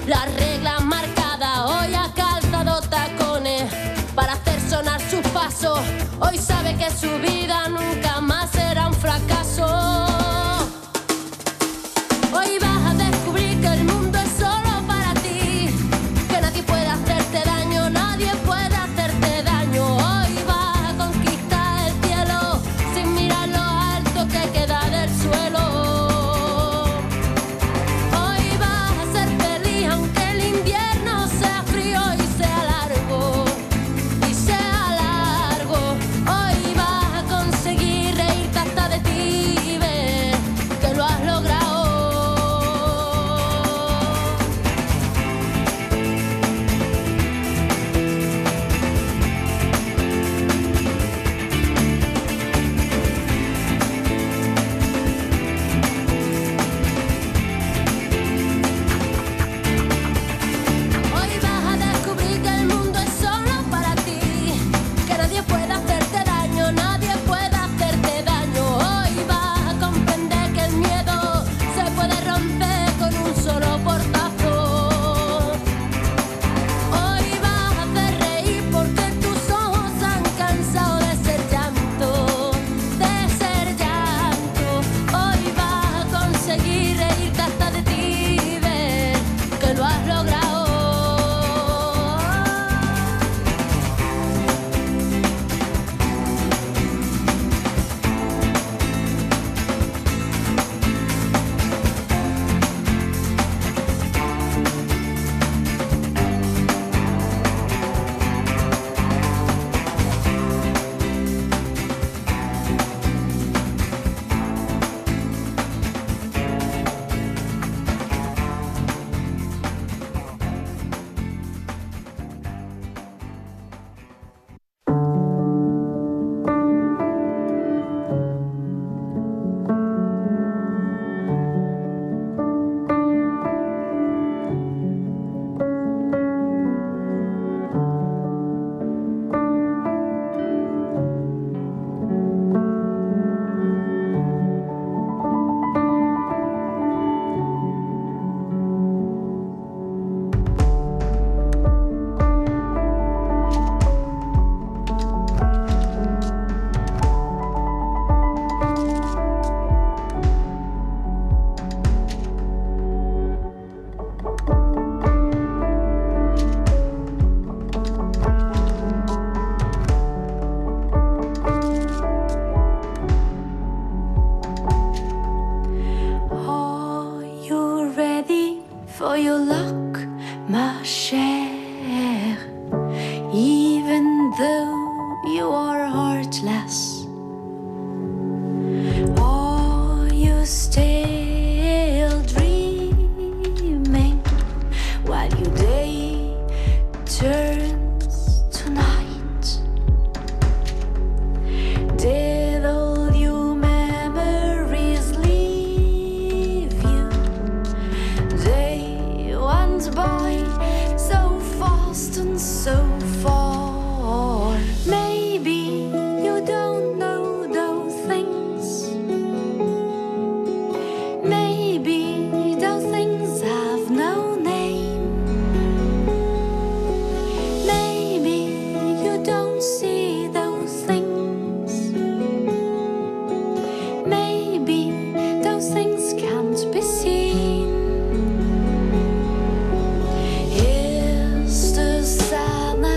La regla marcada, hoy ha calzado tacones para hacer sonar sus pasos. Hoy sabe que su vida nunca más será un fracaso. Hoy vas a descubrir que el mundo es solo para ti, que nadie puede hacerte daño, nadie puede hacerte daño. Hoy vas a conquistar el cielo sin mirar lo alto que queda del suelo. Hoy vas a ser feliz aunque el invierno sea frío y sea largo, y sea largo. Hoy vas a conseguir reírte hasta de ti y ver que lo has logrado. Hoy vas a descubrir que el mundo es solo para ti, que nadie puede hacerte daño, nadie puede hacerte daño. Hoy vas a comprender que el miedo se puede romper con un solo portazo. Hoy vas a hacer reír porque tus ojos han cansado de ser llanto, de ser llanto. Hoy vas a conseguir reírte hasta de ti y ver que lo has logrado. Are you ready for your luck, ma chère? Even though you are heartless, are you still dreaming while your day turns to night? Did all your memories leave you? They went by so fast and so far. Maybe you don't know those things. Maybe those things have no name. Maybe you don't see those things. Maybe those things can't be seen. Is the sadness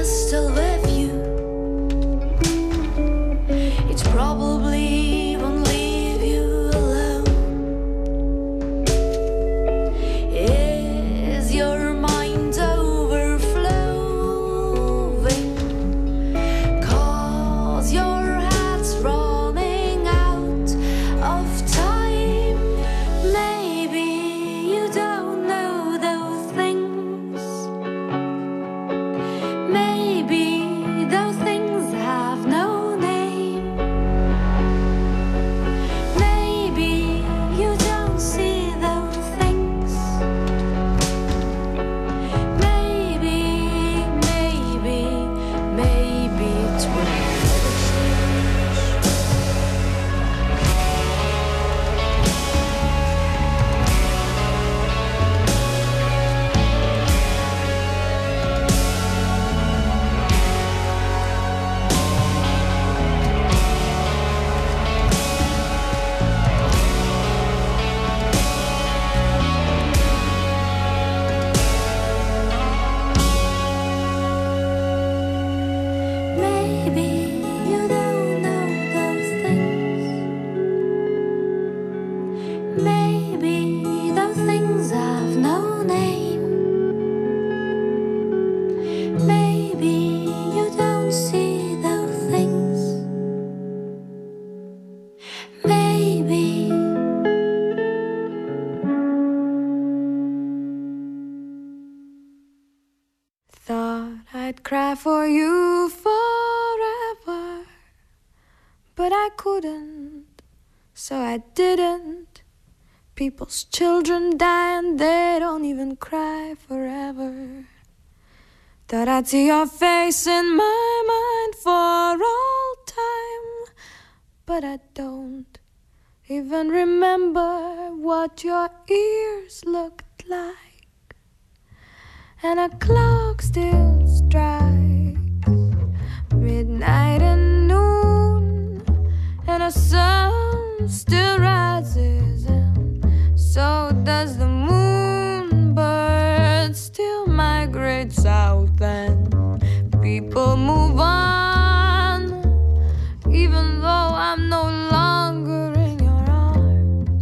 I'd cry for you forever, but I couldn't, so I didn't. People's children die and they don't even cry forever. Thought I'd see your face in my mind for all time, but I don't even remember what your ears looked like. And a clock still strikes midnight and noon, and a sun still rises, and so does the moon. Birds still migrate south, and people move on, even though I'm no longer in your arms.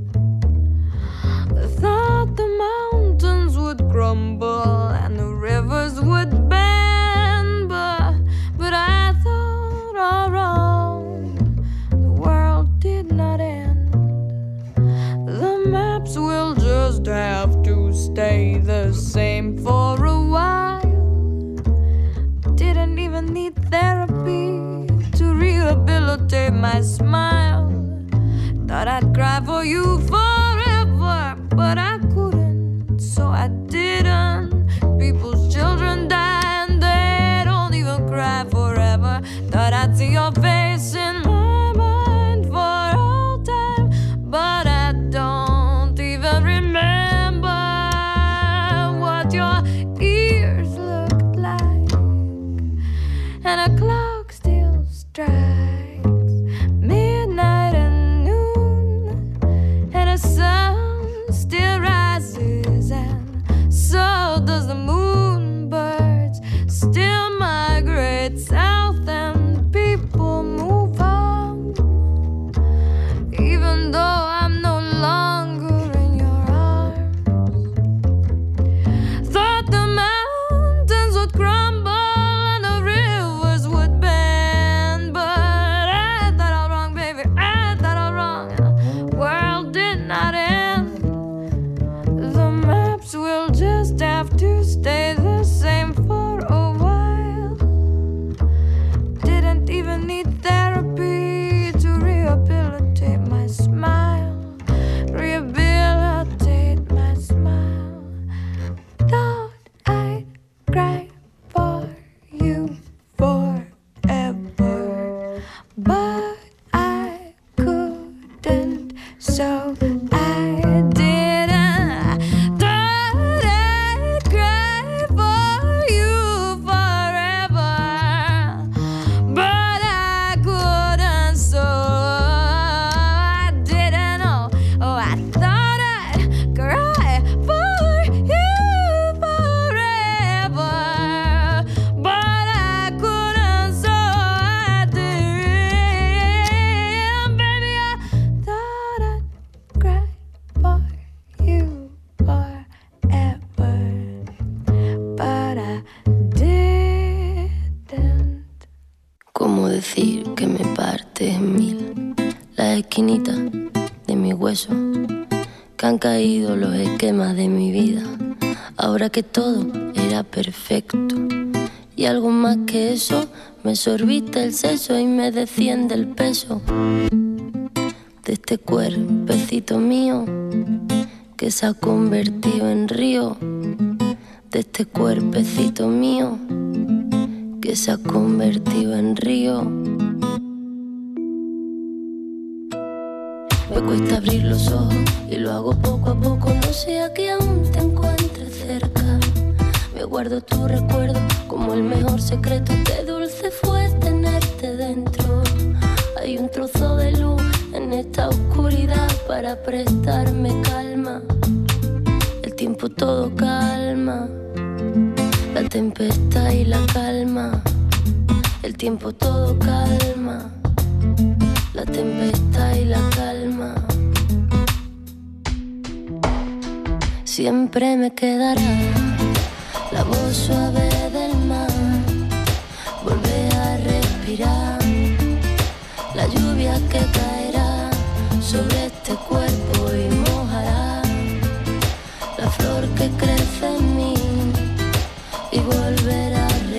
I thought the mountains would crumble and the rivers would bend, but I thought all wrong. The world did not end. The maps will just have to stay the same for a while. Didn't even need therapy to rehabilitate my smile. Thought I'd cry for you forever, but I couldn't, so I didn't. People's children die and they don't even cry forever. Thought I'd see your face in my mind for all time, but I don't even remember what your ears looked like. And a clock still strikes midnight and noon, and a sun still rises, and so does the moon. Birds still migrate south, and people move on, even though I'm no longer in your arms. Thought the mountains would crumble and the rivers would bend, but I thought all wrong, baby, I thought all wrong. The world did not end. The maps will just have to stay the same for a while. Didn't even need therapy to rehabilitate my smile. Rehabilitate my smile. Thought I'd cry for you forever, but I couldn't, so I didn't. Thought I'd cry for you forever, but I couldn't, so I didn't. Oh, I thought I'd cry for you forever, but I couldn't, so I did. Baby, I thought I'd cry for you forever, but I didn't. ¿Cómo decir que me parte en mil las esquinitas de mi hueso? Que han caído los esquemas de mi vida, ahora que todo era perfecto. Y algo más que eso, me sorbiste el seso y me desciende el peso de este cuerpecito mío que se ha convertido en río, de este cuerpecito mío que se ha convertido en río. Me cuesta abrir los ojos y lo hago poco a poco, no sea que aún te encuentres cerca. Me guardo tu recuerdo como el mejor secreto, qué dulce fue tenerte dentro. Hay un trozo de luz en esta oscuridad para prestarme calma. El tiempo todo calma, la tempestad y la calma. El tiempo todo calma, la tempestad y la calma. Siempre me quedará la voz suave del mar, volver a respirar la lluvia que caerá sobre este cuerpo y mojará la flor que crece en mí y volverá a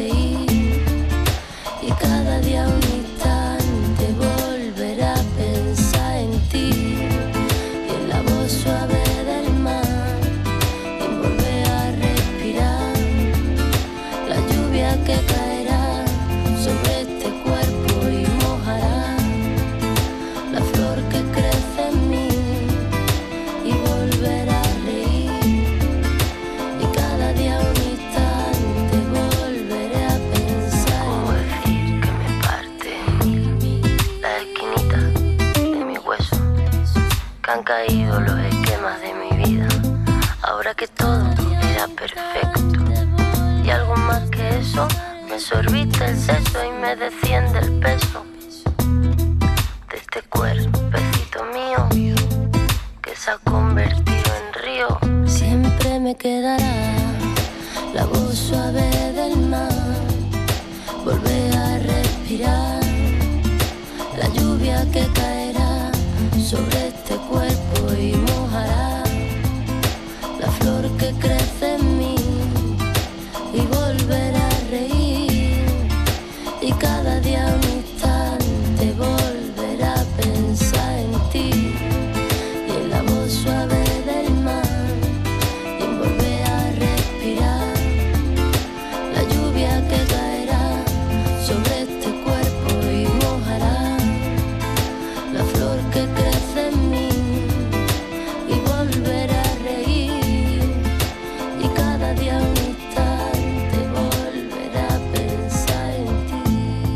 sea perfecto. Y algo más que eso, me sorbite el seso y me desciende el peso de este cuerpecito mío que se ha convertido en río. Siempre me quedará la voz suave del mar, volver a respirar la lluvia que caerá sobre este cuerpo y mojará la flor que crece en mí y volver a reír y cada día un instante volver a pensar en ti y en la voz suave del mar y en volver a respirar la lluvia que caerá sobre este cuerpo y mojará la flor que crece en mí y volver a reír y cada día un instante volver a pensar en ti.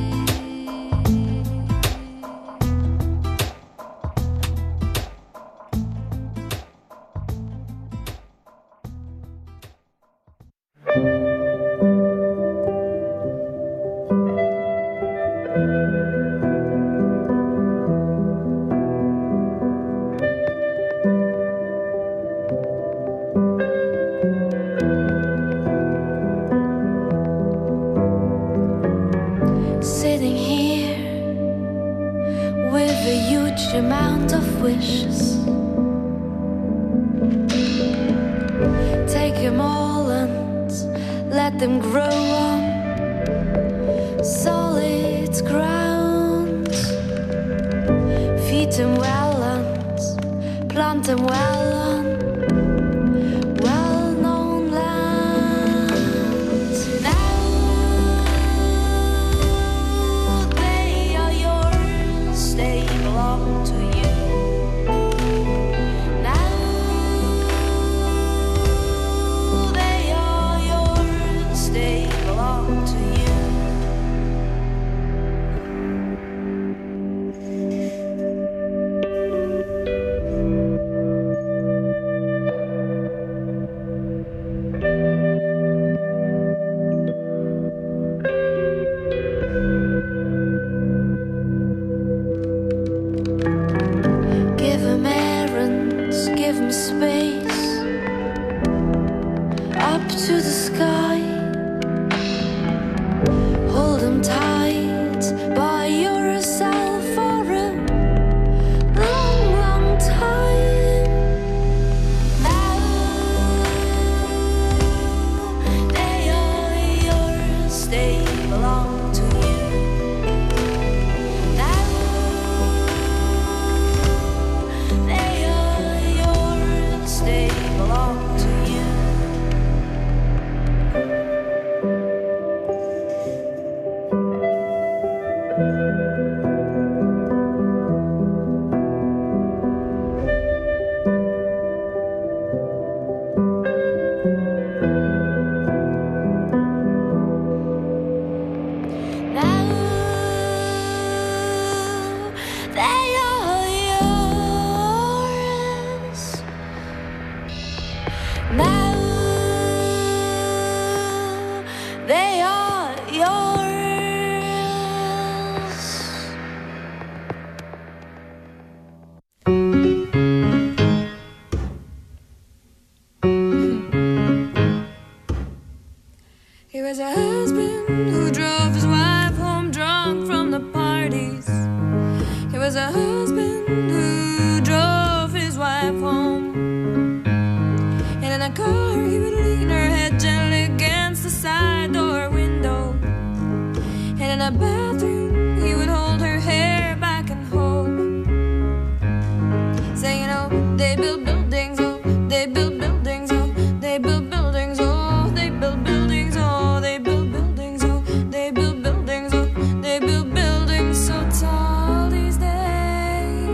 Sitting here with a huge amount of wishes. Take them all and let them grow on solid ground. Feed them well and plant them well on well-known lands. Now they are yours, they belong to you. Now they are yours, they belong to you. Give them errands, give them space up to the sky. Hold them tight by yourself for a long, long time. Now they are yours, they belong to you. Now they are yours, they belong to you. Now they are yours. Now they are yours. He was a husband who drove his wife home drunk from the parties. He was a husband who drove his wife home. And in a car he would lean her head gently against the side door window. And in a bathroom he would hold her hair back and hope, saying, oh, they build buildings, oh, they build buildings, oh, they build buildings, oh, they build buildings, oh, they build buildings, oh, they build buildings, oh, they build buildings so tall these days.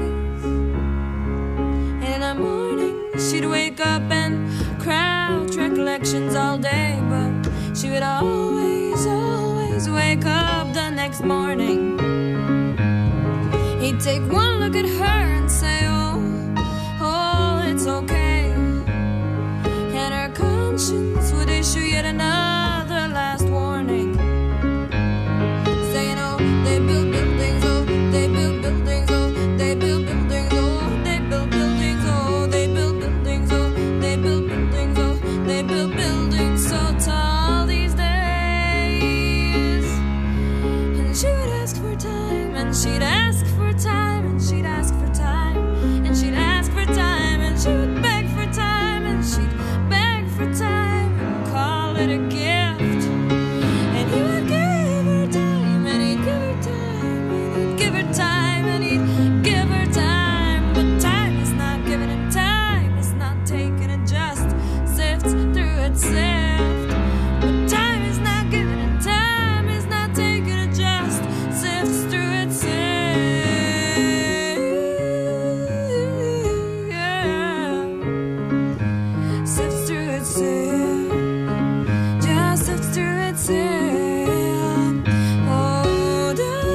And in the morning she'd wake up and crouch recollections all day, but she would always, always wake up the next morning. He'd take one look at her and say, oh, oh, it's okay. And her conscience it a gift. And he would give her time, and he'd give her time, and he'd give her time, and he'd give her time. But time is not giving it time, it's not taking it, just sifts through it, sift. But time is not giving it time, it's not taking it, just sifts through it, sift. Sifts through it, sift. Just sifts through it, sift. Oh,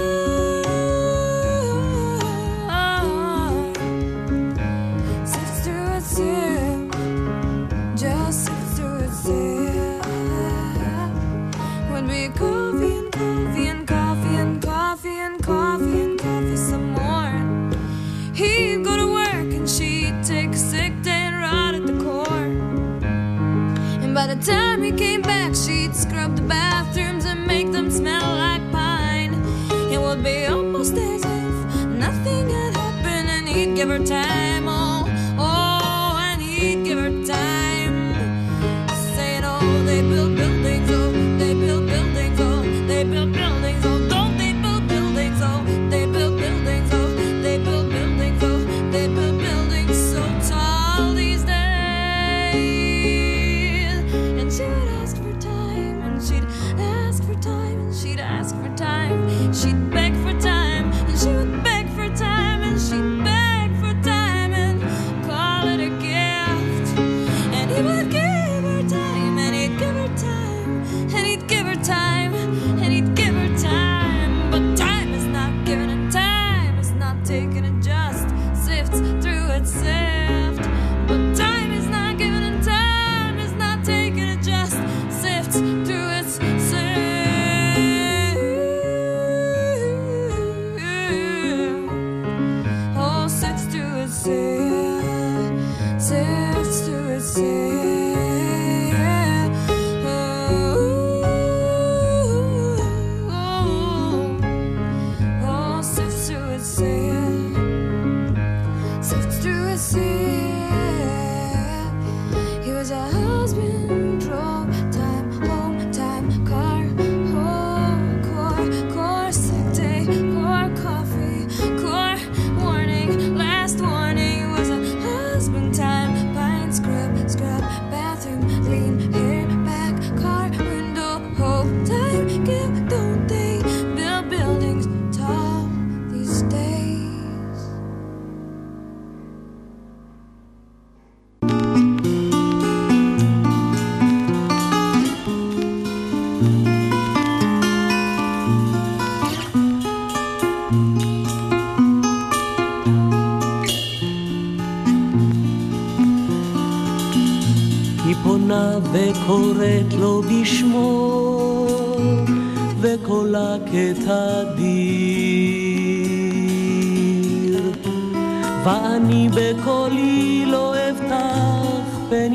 sifts through it, sift. Just sifts through it, sift. Would be coffee and coffee and coffee and coffee and coffee and coffee some more. He'd go to work and she'd take a sick day and rot at the core. And by the time he came back, she'd scrub the bathrooms and make them smell like pine. It would be almost as if nothing had happened, and he'd give her time, oh, and he'd give her time. Saying, oh, they build buildings, oh, they build buildings, oh, they build buildings, oh, don't they build buildings, oh, they build buildings, oh, they build buildings, oh, they build buildings so tall these days. And she would ask for time, and she'd ask for time, and she'd ask for time. She'd beg for time, and she would beg for time, and she'd beg for time, and call it a gift. And he would give her time, and he'd give her time, and he'd give her time, and he'd give her time. But time is not giving it time, it's not taking it, just sifts through it, sift. But time is not giving it time, it's not taking it, just sifts through it, sift. Oh, sifts through it, sift. Sifts through it, sift. Oh, sifts through it, sift. Sifts through it, sift. He was a husband, drove time, home time, car, core, sick day, core, coffee, core, warning, last warning. He was a husband, time, pine, scrub, bathroom, lean, hair, back, car, window, hope, time, give, don't they build buildings tall these days? היא פונה וקוראת לו בשמו, וקולה כתדיר. ואני בקולי לא אבטח פן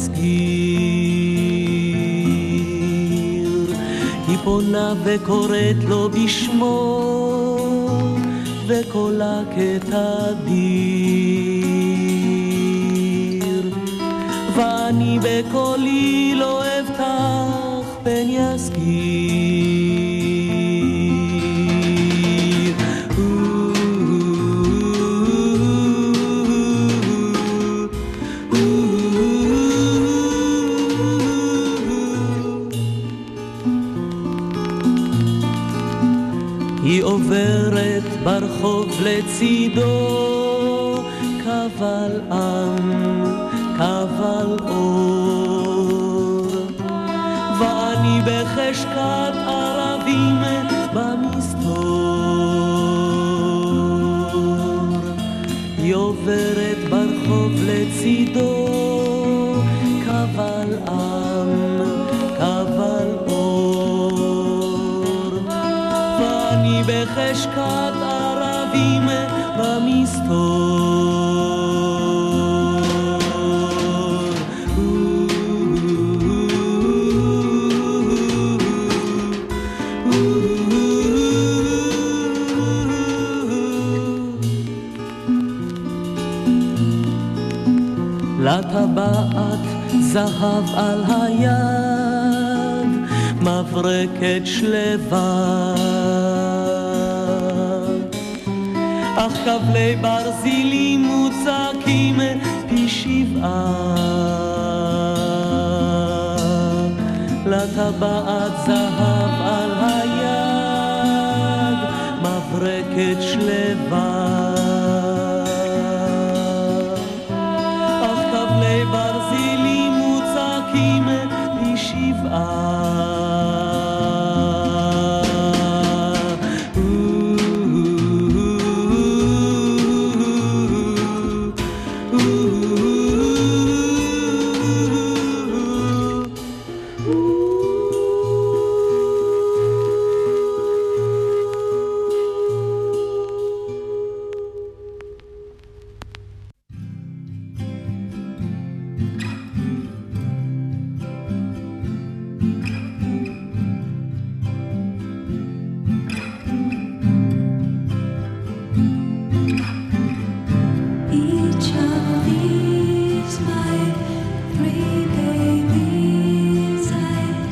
יסגיר. היא פונה וקוראת לו בשמו, וקולה כתדיר. ואני בקולי לא אבטח פן יסגיר. היא עוברת ברחוב לצידו, קבל עם, קבל אור, ואני בחשכת ערבים במסתור. היא עוברת ברחוב לצידו, קבל עם, קבל אור, ואני בחשכת ערבים במסתור. לטבעת זהב על היד, מברקת שלווה, אך כבלי ברזילים מוצקים פי 7, לטבעת זהב על היד, מברקת שלווה, אך כבלי ברזילים מוצקים פי 7. Each of these my 3 babies I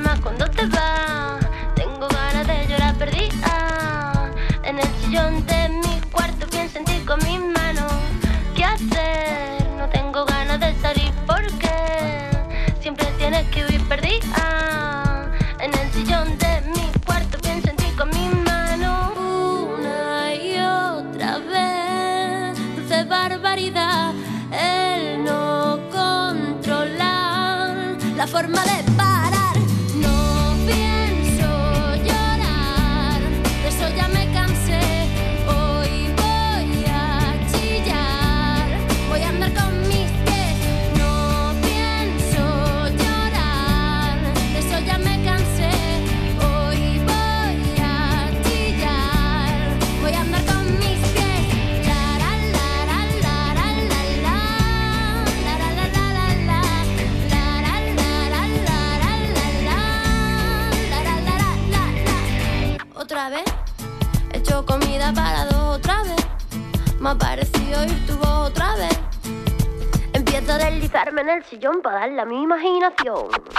más cuando te vas. Tengo ganas de llorar perdida. En el sillón de mi cuarto pienso en ti con mis manos. ¿Qué hacer? No tengo ganas de salir porque siempre tienes que huir perdida. En el sillón de mi cuarto pienso en ti con mis manos. Una y otra vez, dulce barbaridad. El no controlar la forma de parar. No pienso llorar, de eso ya me cansé. Hoy voy a chillar, voy a andar con mis pies. No pienso llorar, de eso ya me cansé. Hoy voy a chillar, voy a andar con mis pies. La la la la la la la la la la la la la la. Otra vez he hecho comida para dos otra vez. Me ha parecido oír tu voz otra vez. Empiezo a deslizarme en el sillón para darle a mi imaginación.